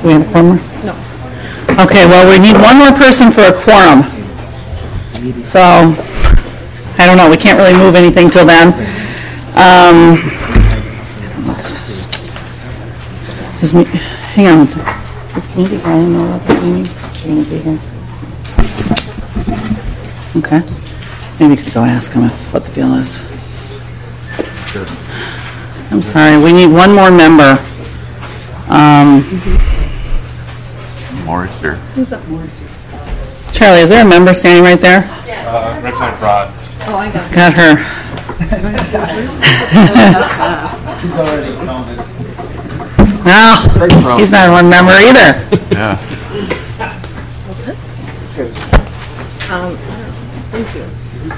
Do we have a quorum? No. Okay, well, we need one more person for a quorum. So, I don't know, we can't really move anything till then. What is this? Hang on one second. Does Mindy Ryan know about the meeting? She's going to be here. Okay. Maybe we could go ask him what the deal is. Sure. I'm sorry, we need one more member. Morris here. Who's that Morris? Charlie, is there a member standing right there? Representative Broad. Oh, I got it. Got her. No, he's not one member either. Yeah. Thank you.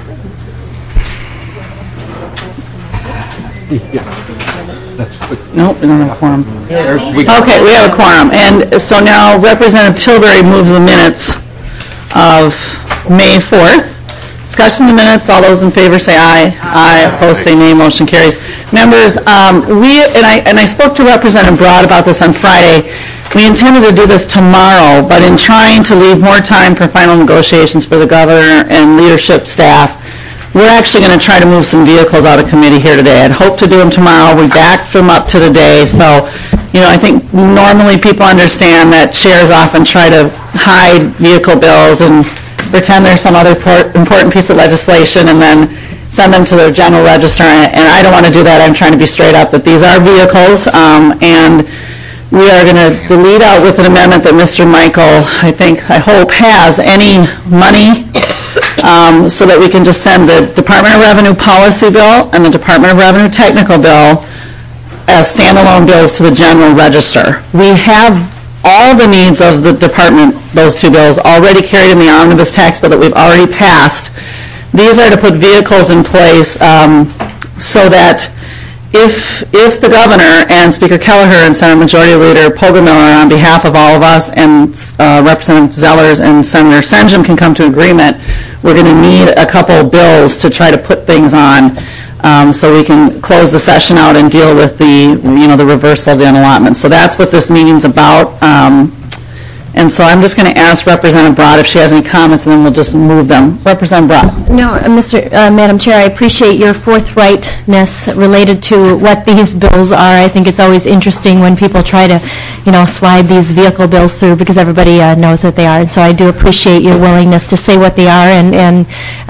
Nope, we don't have a quorum. Okay, we have a quorum. And so now Representative Tilbury moves the minutes of May 4th. Discussion of the minutes. All those in favor say aye. Aye. Opposed say nay. Motion carries. Members, I spoke to Representative Broad about this on Friday. We intended to do this tomorrow, but in trying to leave more time for final negotiations for the governor and leadership staff, we're actually going to try to move some vehicles out of committee here today. I'd hoped to do them tomorrow. We backed them up to today. So, I think normally people understand that chairs often try to hide vehicle bills and pretend there's some other important piece of legislation and then send them to the general register. And I don't want to do that. I'm trying to be straight up that these are vehicles. And we are going to delete out with an amendment that Mr. Michael, I hope, has any money so that we can just send the Department of Revenue policy bill and the Department of Revenue technical bill as standalone bills to the general register. We have all the needs of the department, those two bills, already carried in the omnibus tax bill that we've already passed. These are to put vehicles in place so that if the governor and Speaker Kelleher and Senate Majority Leader Poggemiller on behalf of all of us and Representative Zellers and Senator Senjum can come to agreement, we're going to need a couple bills to try to put things on so we can close the session out and deal with the reversal of the unallotment. So that's what this meeting's about. And so I'm just going to ask Representative Broad if she has any comments, and then we'll just move them. Representative Broad. No, Madam Chair, I appreciate your forthrightness related to what these bills are. I think it's always interesting when people try to, slide these vehicle bills through because everybody knows what they are. And so I do appreciate your willingness to say what they are and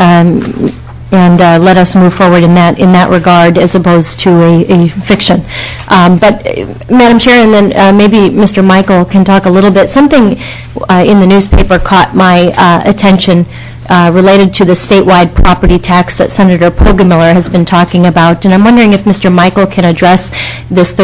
let us move forward in that regard as opposed to a fiction. But Madam Chair, and then maybe Mr. Michael can talk a little bit. Something in the newspaper caught my attention related to the statewide property tax that Senator Poggemiller has been talking about. And I'm wondering if Mr. Michael can address this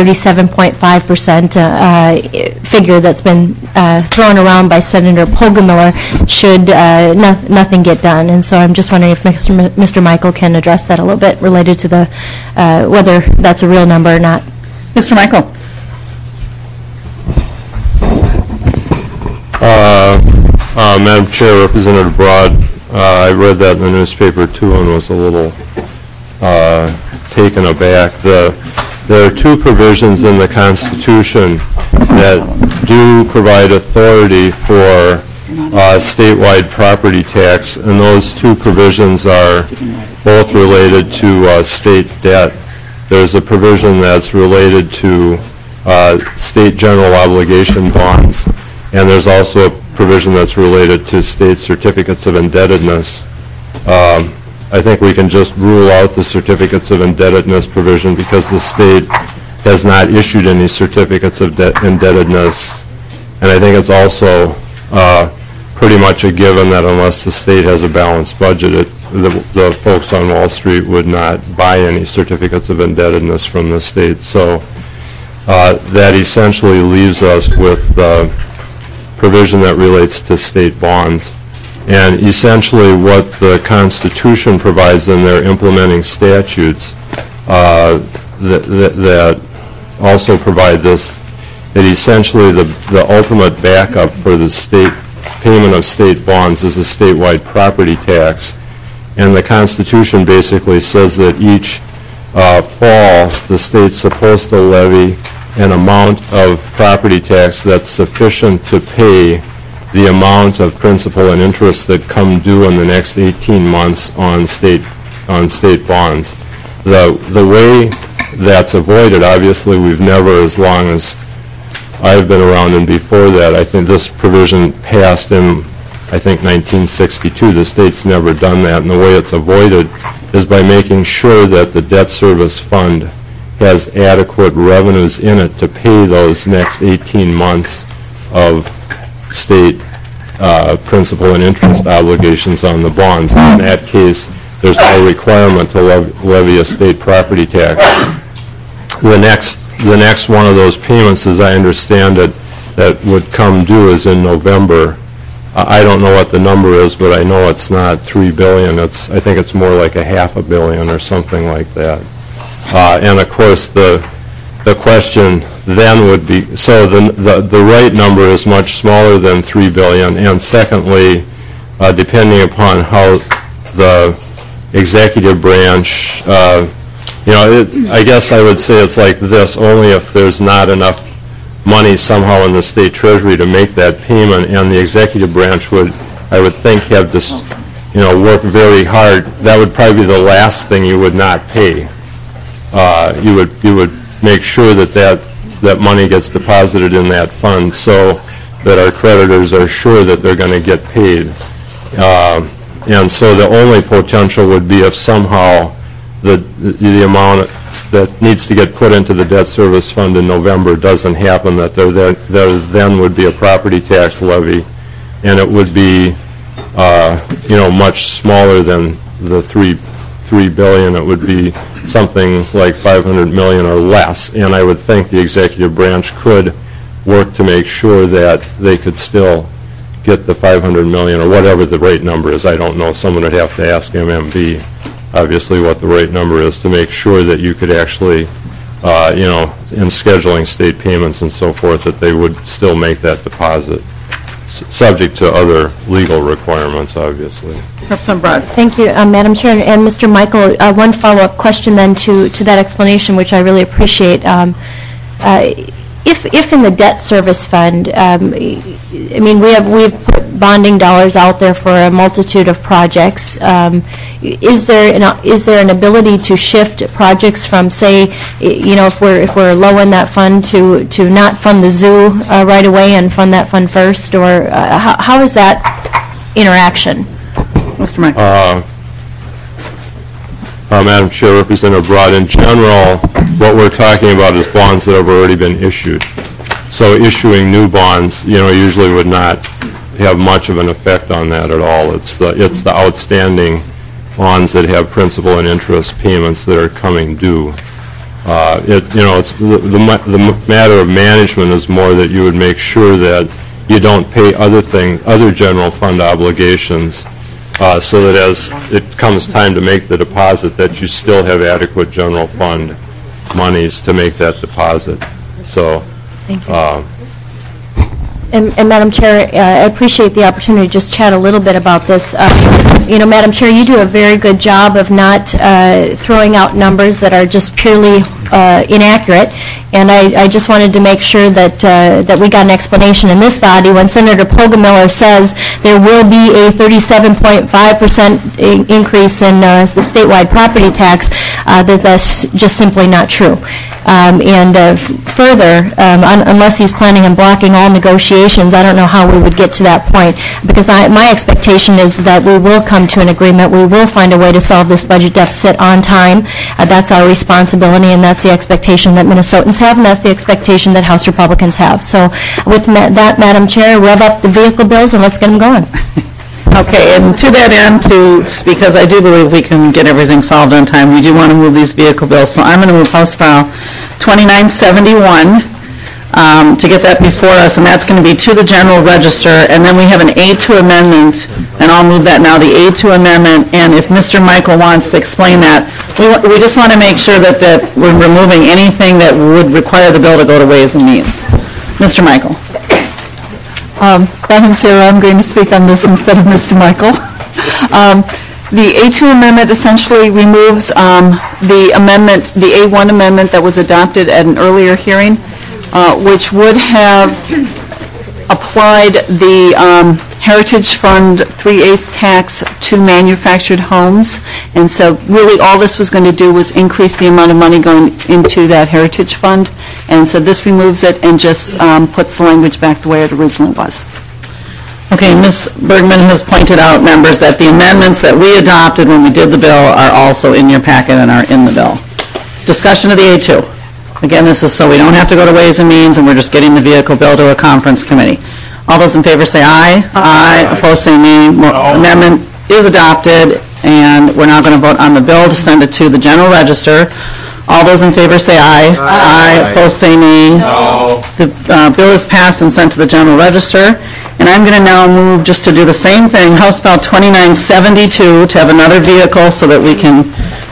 37.5% figure that's been thrown around by Senator Poggemiller should nothing get done. And so I'm just wondering if Mr. Michael can address that a little bit related to the whether that's a real number or not. Mr. Michael. Madam Chair, Representative Broad, I read that in the newspaper too and was a little taken aback. There are two provisions in the Constitution that do provide authority for statewide property tax, and those two provisions are both related to state debt. There's a provision that's related to state general obligation bonds, and there's also a provision that's related to state certificates of indebtedness. I think we can just rule out the certificates of indebtedness provision because the state has not issued any certificates of indebtedness. And I think it's also pretty much a given that unless the state has a balanced budget, the folks on Wall Street would not buy any certificates of indebtedness from the state. So that essentially leaves us with the provision that relates to state bonds. And essentially what the Constitution provides in their implementing statutes that also provide this, that essentially the ultimate backup for the state payment of state bonds is a statewide property tax. And the Constitution basically says that each fall the state's supposed to levy an amount of property tax that's sufficient to pay the amount of principal and interest that come due in the next 18 months on state bonds. The way that's avoided, obviously, we've never, as long as I've been around and before that, I think this provision passed in, I think, 1962. The state's never done that, and the way it's avoided is by making sure that the debt service fund has adequate revenues in it to pay those next 18 months of state principal and interest obligations on the bonds. In that case, there's no requirement to levy a state property tax. The next one of those payments, as I understand it, that would come due is in November. I don't know what the number is, but I know it's not $3 billion. I think it's more like $500 million or something like that. And of course, the question then would be, so the right number is much smaller than $3 billion, and secondly, depending upon how the executive branch, I guess I would say it's like this: only if there's not enough money somehow in the state treasury to make that payment, and the executive branch would, I would think, have to, work very hard. That would probably be the last thing you would not pay. You would make sure that money gets deposited in that fund so that our creditors are sure that they're going to get paid. And so the only potential would be if somehow the amount that needs to get put into the debt service fund in November doesn't happen, that there then would be a property tax levy, and it would be much smaller than the $3 billion. It would be something like $500 million or less, and I would think the executive branch could work to make sure that they could still get the $500 million or whatever the right number is. I don't know. Someone would have to ask MMB, obviously, what the right number is to make sure that you could actually, in scheduling state payments and so forth, that they would still make that deposit, subject to other legal requirements, obviously. Representative Broad. Thank you, Madam Chair. And Mr. Michael, one follow-up question then to that explanation, which I really appreciate. If in the debt service fund, we've put bonding dollars out there for a multitude of projects. Is there an ability to shift projects from, say, if we're low in that fund, to not fund the zoo right away and fund that fund first, or how is that interaction? Mr. Michael. Madam Chair, Representative Broad, in general, what we're talking about is bonds that have already been issued. So issuing new bonds, usually would not have much of an effect on that at all. It's the outstanding bonds that have principal and interest payments that are coming due. It's the matter of management is more that you would make sure that you don't pay other general fund obligations, so that as it comes time to make the deposit, that you still have adequate general fund monies to make that deposit. So, thank you. And Madam Chair, I appreciate the opportunity to just chat a little bit about this. Madam Chair, you do a very good job of not throwing out numbers that are just purely inaccurate. And I just wanted to make sure that we got an explanation in this body when Senator Poggemiller says there will be a 37.5% increase in the statewide property tax, that's just simply not true. Further, unless he's planning on blocking all negotiations, I don't know how we would get to that point, because my expectation is that we will come to an agreement. We will find a way to solve this budget deficit on time. That's our responsibility, and that's the expectation that Minnesotans have, and that's the expectation that House Republicans have. So with that, Madam Chair, rev up the vehicle bills and let's get them going. Okay, and to that end, because I do believe we can get everything solved on time, we do want to move these vehicle bills. So I'm going to move House File 2971 to get that before us, and that's going to be to the General Register. And then we have an A2 amendment, and I'll move that now, the A2 amendment. And if Mr. Michael wants to explain that, we just want to make sure that we're removing anything that would require the bill to go to Ways and Means. Mr. Michael. Madam Chair, I'm going to speak on this instead of Mr. Michael. The A2 amendment essentially removes the A1 amendment that was adopted at an earlier hearing. which would have applied the Heritage Fund 3/8 tax to manufactured homes. And so really all this was going to do was increase the amount of money going into that Heritage Fund. And so this removes it and just puts the language back the way it originally was. Okay, Ms. Bergman has pointed out, members, that the amendments that we adopted when we did the bill are also in your packet and are in the bill. Discussion of the A2. Again, this is so we don't have to go to Ways and Means, and we're just getting the vehicle bill to a conference committee. All those in favor say aye. Aye. Opposed say nay. Amendment is adopted, and we're now going to vote on the bill to send it to the General Register. All those in favor say aye. Aye. Opposed say nay. No. The bill is passed and sent to the General Register. And I'm going to now move just to do the same thing, House Bill 2972, to have another vehicle so that we can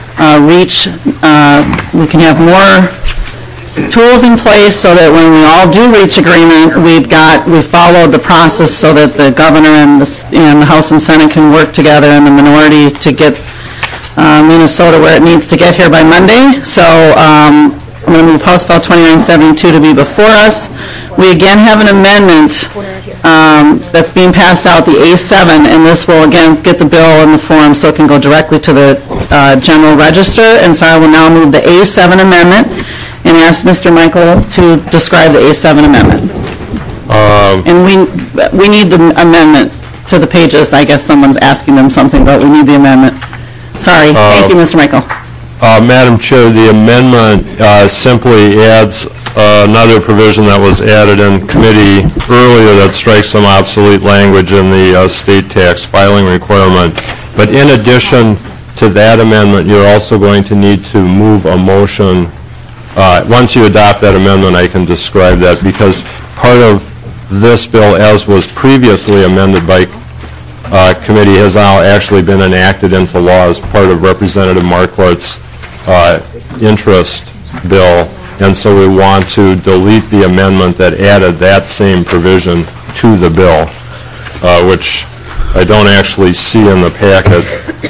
we can have more tools in place so that when we all do reach agreement, we followed the process so that the governor and the House and Senate can work together and the minority to get Minnesota where it needs to get here by Monday. So I'm going to move House Bill 2972 to be before us. We again have an amendment that's being passed out, the A7, and this will again get the bill in the form so it can go directly to the General Register. And so I will now move the A7 amendment and ask Mr. Michael to describe the A7 amendment. And we need the amendment to the pages. I guess someone's asking them something, but we need the amendment. Sorry. Thank you, Mr. Michael. Madam Chair, the amendment simply adds another provision that was added in committee earlier that strikes some obsolete language in the state tax filing requirement. But in addition to that amendment, you're also going to need to move a motion. Once you adopt that amendment, I can describe that, because part of this bill, as was previously amended by committee, has now actually been enacted into law as part of Representative Marquardt's interest bill, and so we want to delete the amendment that added that same provision to the bill, which I don't actually see in the packet.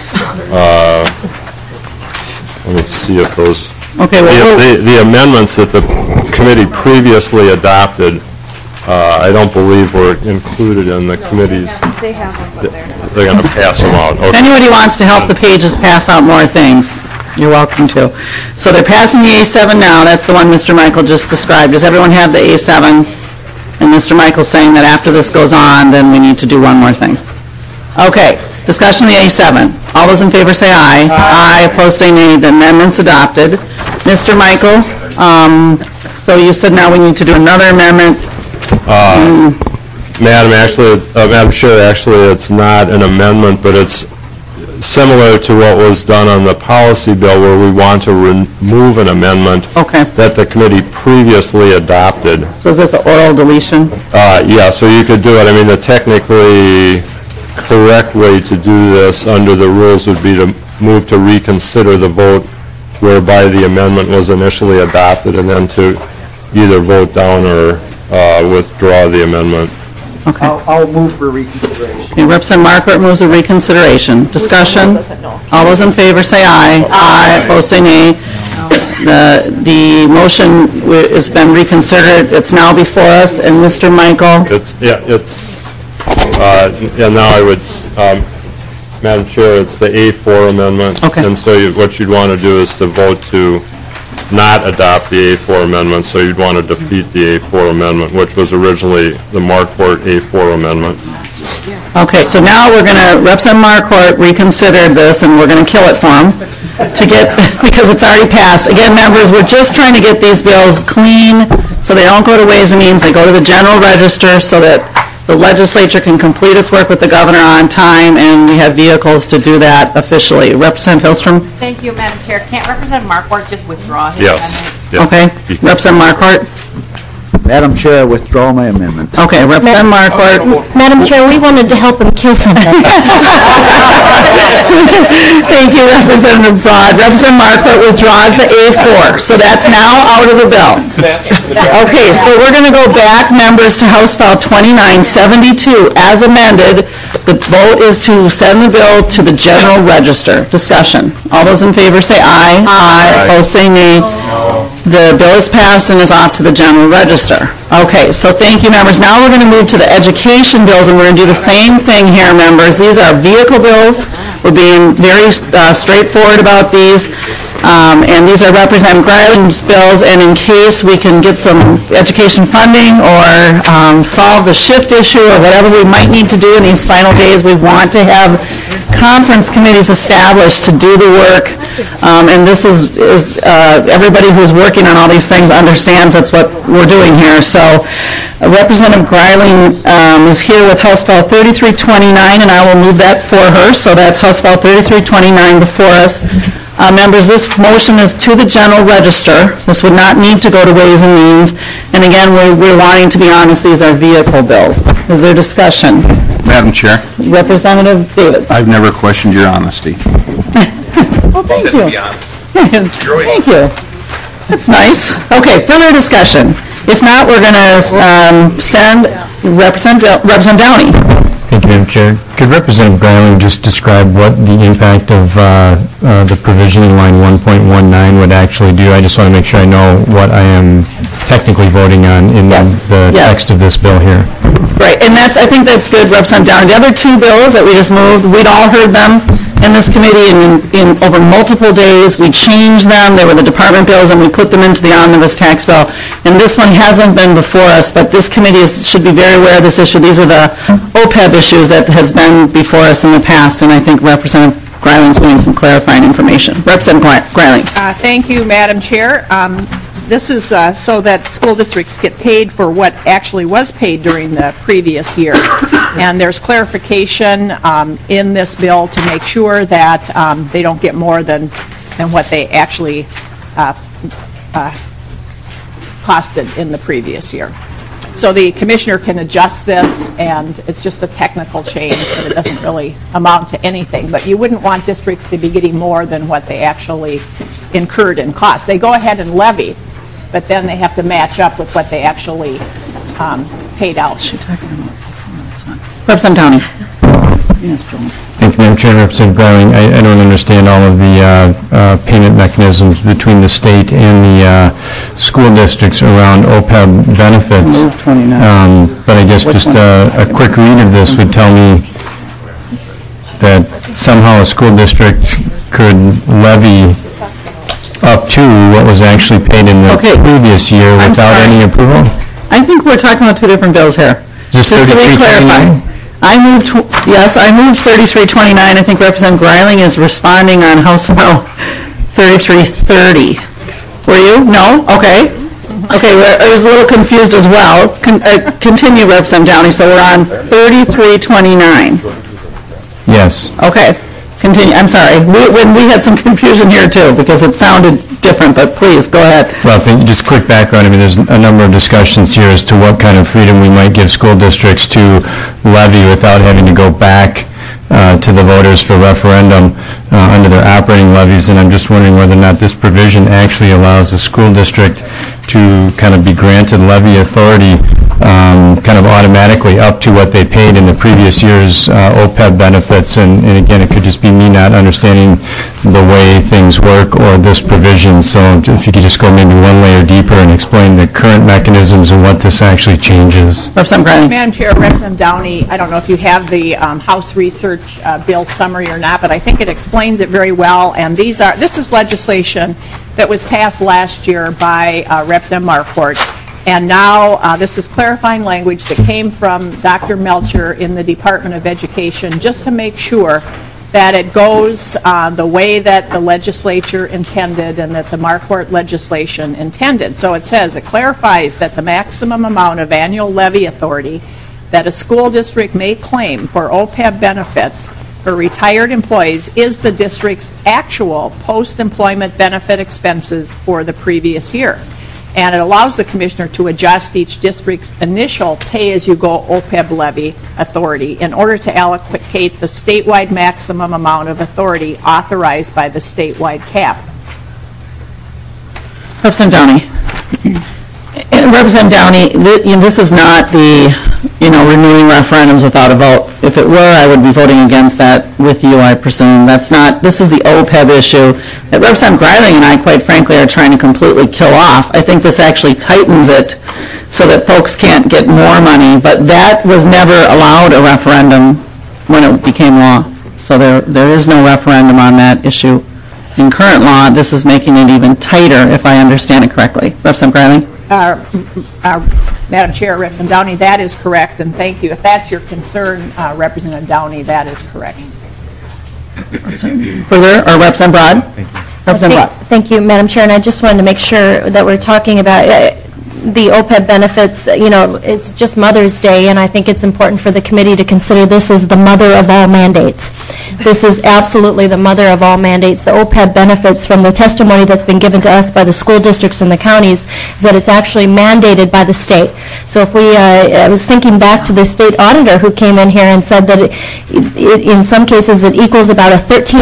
Let me see if those... Okay, well, the amendments that the committee previously adopted, I don't believe were included in the committee's... They have them, but They're going to pass them out. if anybody wants to help the pages pass out more things, you're welcome to. So they're passing the A7 now. That's the one Mr. Michael just described. Does everyone have the A7? And Mr. Michael's saying that after this goes on, then we need to do one more thing. Okay, discussion of the A7. All those in favor say aye. Aye. Opposed say nay. The amendment's adopted. Mr. Michael, so you said now we need to do another amendment. Madam Chair, actually, it's not an amendment, but it's similar to what was done on the policy bill, where we want to remove an amendment that the committee previously adopted. So is this an oral deletion? Yeah, so you could do it. I mean, the technically correct way to do this under the rules would be to move to reconsider the vote whereby the amendment was initially adopted, and then to either vote down or withdraw the amendment. Okay. I'll move for reconsideration. Okay, Representative Marquardt moves a reconsideration. Discussion? All those in favor say aye. Aye. Opposed say nay. The motion has been reconsidered. It's now before us. And Mr. Michael? And now I would, Madam Chair, it's the A4 amendment. Okay. And so what you'd want to do is to vote to not adopt the A4 amendment, so you'd want to defeat the A4 amendment, which was originally the Marquardt A4 amendment. Okay, so now we're going to, Representative Marquardt reconsidered this, and we're going to kill it for him because it's already passed. Again, members, we're just trying to get these bills clean so they don't go to Ways and Means. They go to the General Register so that the legislature can complete its work with the governor on time, and we have vehicles to do that officially. Representative Hillstrom? Thank you, Madam Chair. Can't Representative Marquardt just withdraw his amendment? Yes. Okay. Representative Marquardt? Madam Chair, I withdraw my amendment. Okay, Representative Marquardt. Madam Chair, we wanted to help him kill something. Thank you, Representative Broad. Representative Marquardt withdraws the A4, so that's now out of the bill. Okay, so we're going to go back, members, to House File 2972 as amended. The vote is to send the bill to the General Register. Discussion. All those in favor say aye. Aye. Opposed say nay. The bill is passed and is off to the general register. Okay, so thank you, members. Now we're going to move to the education bills, and we're going to do the same thing here, members. These are vehicle bills. We're being very straightforward about these. And these are Representative Greiling bills, and in case we can get some education funding or solve the shift issue or whatever we might need to do in these final days, we want to have conference committees established to do the work. And this is everybody who's working on all these things understands that's what we're doing here. So Representative Greiling is here with House File 3329, and I will move that for her. So that's House File 3329 before us. Members, this motion is to the general register. This would not need to go to Ways and Means. And again, we're wanting to be honest, these are vehicle bills. Is there discussion? Madam Chair, Representative Davids. I've never questioned your honesty. Well, thank you. Thank you. That's nice. Okay, further discussion. If not, we're going to send Representative Downey. Thank you, Madam Chair. Could Representative Greiling just describe what the impact of the provision in line 1.19 would actually do? I just want to make sure I know what I am technically voting on in the text of this bill here. Right, and I think that's good, Representative Downey. The other two bills that we just moved, we'd all heard them in this committee in over multiple days. We changed them. They were the department bills, and we put them into the omnibus tax bill. And this one hasn't been before us, but this committee should be very aware of this issue. These are the OPEB issues that has been before us in the past, and I think Representative Greiling's doing some clarifying information. Representative Greiling. Thank you, Madam Chair. This is so that school districts get paid for what actually was paid during the previous year. And there's clarification in this bill to make sure that they don't get more than what they actually costed in the previous year. So the commissioner can adjust this, and it's just a technical change, but it doesn't really amount to anything. But you wouldn't want districts to be getting more than what they actually incurred in costs. They go ahead and levy, but then they have to match up with what they actually paid out. Representative Downey. Thank you, Madam Chair. Representative Greiling, I don't understand all of the payment mechanisms between the state and the school districts around OPEB benefits. But I guess just a quick read of this would tell me that somehow a school district could levy up to what was actually paid in the previous year without any approval? I think we're talking about two different bills here. Just to be clarified. I moved 3329. I think Representative Greiling is responding on House File 3330. Were you? No? Okay. Okay, I was a little confused as well. Continue, Representative Downey. So we're on 3329. Yes. Okay. Continue. I'm sorry. We had some confusion here too because it sounded different, but please go ahead. Well, just quick background. I mean, there's a number of discussions here as to what kind of freedom we might give school districts to levy without having to go back to the voters for referendum under their operating levies, and I'm just wondering whether or not this provision actually allows the school district to kind of be granted levy authority kind of automatically up to what they paid in the previous year's OPEB benefits, and again, it could just be me not understanding the way things work or this provision, so if you could just go maybe one layer deeper and explain the current mechanisms and what this actually changes. Madam Chair, Representative Downey, I don't know if you have the House Research Bill summary or not, but I think it explains it very well, and this is legislation that was passed last year by Representative Marquardt. And now this is clarifying language that came from Dr. Melcher in the Department of Education just to make sure that it goes the way that the legislature intended and that the Marquardt legislation intended. So it says, it clarifies that the maximum amount of annual levy authority that a school district may claim for OPEB benefits for retired employees is the district's actual post-employment benefit expenses for the previous year. And it allows the commissioner to adjust each district's initial pay-as-you-go OPEB levy authority in order to allocate the statewide maximum amount of authority authorized by the statewide cap. Representative Downey. Representative Downey, this is not the renewing referendums without a vote. If it were, I would be voting against that with you, I presume. This is the OPEB issue that Representative Greiling and I, quite frankly, are trying to completely kill off. I think this actually tightens it so that folks can't get more money, but that was never allowed a referendum when it became law. So there is no referendum on that issue. In current law, this is making it even tighter, if I understand it correctly. Representative Greiling? Madam Chair, Representative Downey, that is correct, and thank you. If that's your concern, Representative Downey, that is correct. Further, or Representative Broad? Representative Broad. Thank you, Madam Chair, and I just wanted to make sure that we're talking about the OPEB benefits. It's just Mother's Day, and I think it's important for the committee to consider this as the mother of all mandates. This is absolutely the mother of all mandates. The OPEB benefits, from the testimony that's been given to us by the school districts and the counties, is that it's actually mandated by the state. So if I was thinking back to the state auditor who came in here and said that in some cases it equals about a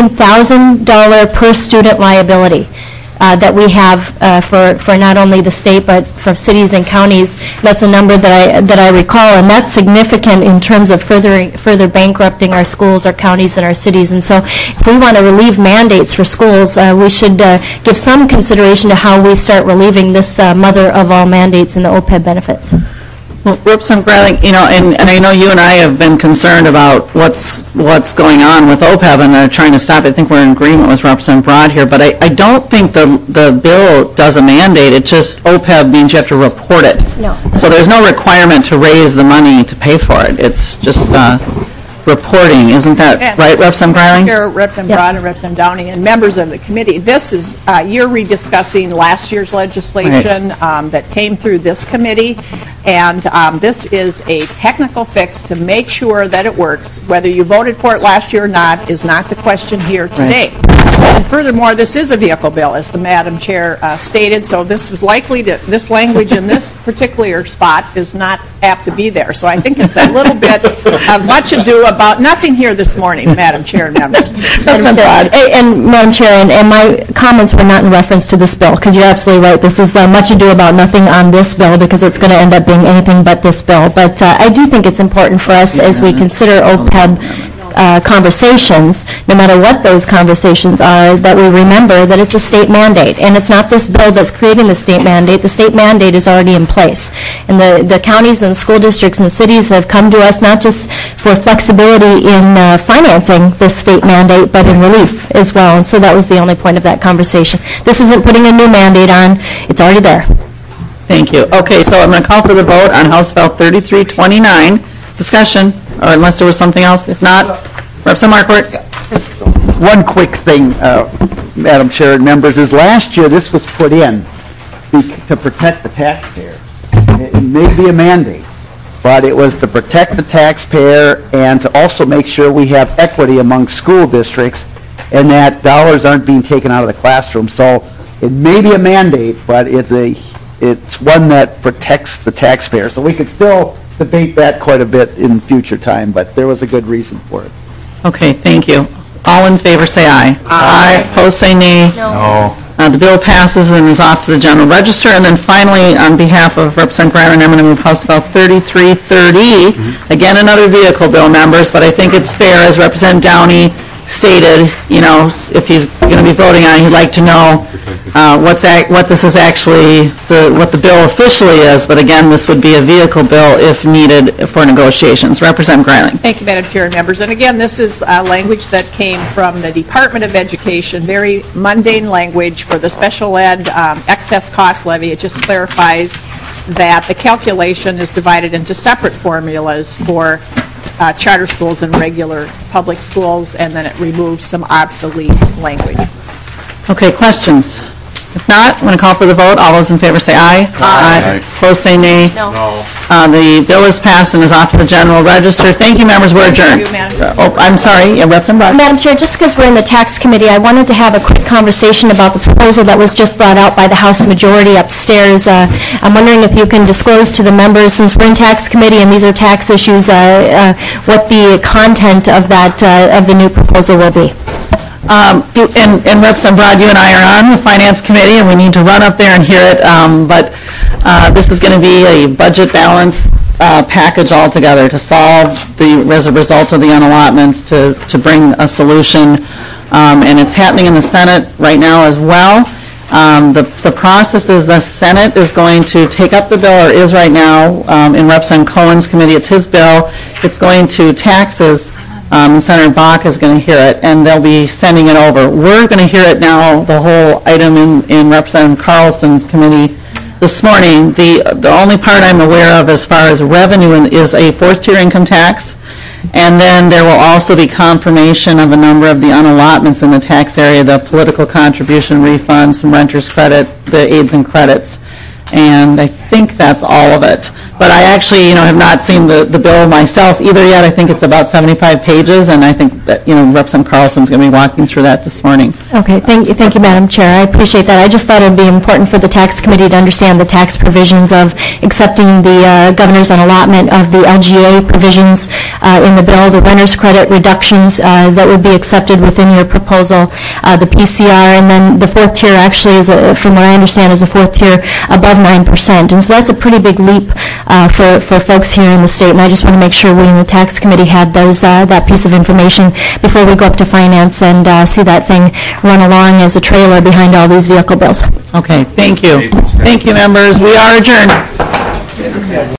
$13,000 per student liability. That we have for not only the state but for cities and counties. That's a number that I recall, and that's significant in terms of further bankrupting our schools, our counties, and our cities. And so if we want to relieve mandates for schools, we should give some consideration to how we start relieving this mother of all mandates in the OPEB benefits. Well, Representative Greiling, and I know you and I have been concerned about what's going on with OPEB, and they're trying to stop it. I think we're in agreement with Representative Broad here, but I don't think the bill does a mandate. It just, OPEB means you have to report it. No. So there's no requirement to raise the money to pay for it. It's just reporting. Isn't that right, Representative Greiling? Chair, Representative Broad and Representative Downey and members of the committee, this is, you're rediscussing last year's legislation that came through this committee, and this is a technical fix to make sure that it works. Whether you voted for it last year or not is not the question here today. And furthermore, this is a vehicle bill, as the Madam Chair stated, so this was likely to, this language in this particular spot is not apt to be there. So I think it's a little bit of much ado about nothing here this morning, Madam Chair and members. And Madam Chair, and my comments were not in reference to this bill, because you're absolutely right. This is much ado about nothing on this bill, because it's going to end up being anything but this bill. But I do think it's important for us, as we consider OPEB conversations, no matter what those conversations are, that we remember that it's a state mandate. And it's not this bill that's creating the state mandate. The state mandate is already in place. And the counties and school districts and cities have come to us not just for flexibility in financing this state mandate, but in relief as well. And so that was the only point of that conversation. This isn't putting a new mandate on. It's already there. Thank you. Okay, so I'm going to call for the vote on House Bill 3329. Discussion, or unless there was something else. If not, Representative Marquardt. Just one quick thing, Madam Chair and members, is last year this was put in to protect the taxpayer. It may be a mandate, but it was to protect the taxpayer and to also make sure we have equity among school districts and that dollars aren't being taken out of the classroom. So it may be a mandate, but it's one that protects the taxpayer. So we could still debate that quite a bit in future time, but there was a good reason for it. Okay, thank you. All in favor say aye. Aye. Opposed say nay. No. The bill passes and is off to the general register. And then finally, on behalf of Representative Greiling, I'm going to move House Bill 3330. Again, another vehicle bill, members, but I think it's fair, as Representative Downey stated, if he's going to be voting on it, he'd like to know what this is actually, what the bill officially is. But again, this would be a vehicle bill if needed for negotiations. Representative Greiling. Thank you, Madam Chair and members. And again, this is language that came from the Department of Education, very mundane language for the special ed excess cost levy. It just clarifies that the calculation is divided into separate formulas for charter schools and regular public schools, and then it removes some obsolete language. Okay, questions? If not, I'm going to call for the vote. All those in favor say aye. Aye. Opposed say nay. No. The bill is passed and is off to the general register. Thank you, members. We're adjourned. Thank you, Madam Chair. Oh, I'm sorry. Yeah, Representative Broad. Madam Chair, just because we're in the tax committee, I wanted to have a quick conversation about the proposal that was just brought out by the House majority upstairs. I'm wondering if you can disclose to the members, since we're in tax committee and these are tax issues, what the content of that of the new proposal will be. And Representative Broad, you and I are on the Finance Committee, and we need to run up there and hear it. But this is going to be a budget balance package all together to solve as a result of the unallotments, to bring a solution, and it's happening in the Senate right now as well. The process is the Senate is going to take up the bill, or is right now, in Representative Cohen's committee. It's his bill. It's going to taxes, and Senator Bach is going to hear it, and they'll be sending it over. We're going to hear it now, the whole item in Representative Carlson's committee this morning. The only part I'm aware of as far as revenue is a fourth-tier income tax, and then there will also be confirmation of a number of the unallotments in the tax area, the political contribution refund, some renter's credit, the aids and credits, and I think that's all of it. But I actually, have not seen the bill myself either yet. I think it's about 75 pages, and I think that, Representative Carlson's going to be walking through that this morning. Okay, thank you, Madam Chair. I appreciate that. I just thought it would be important for the tax committee to understand the tax provisions of accepting the governor's unallotment of the LGA provisions in the bill, the renter's credit reductions that would be accepted within your proposal, the PCR, and then the fourth tier actually is, from what I understand, is a fourth tier above 9%. And so that's a pretty big leap for folks here in the state, and I just want to make sure we in the tax committee had that piece of information before we go up to finance and see that thing run along as a trailer behind all these vehicle bills. Okay, thank you. Thank you, members. We are adjourned.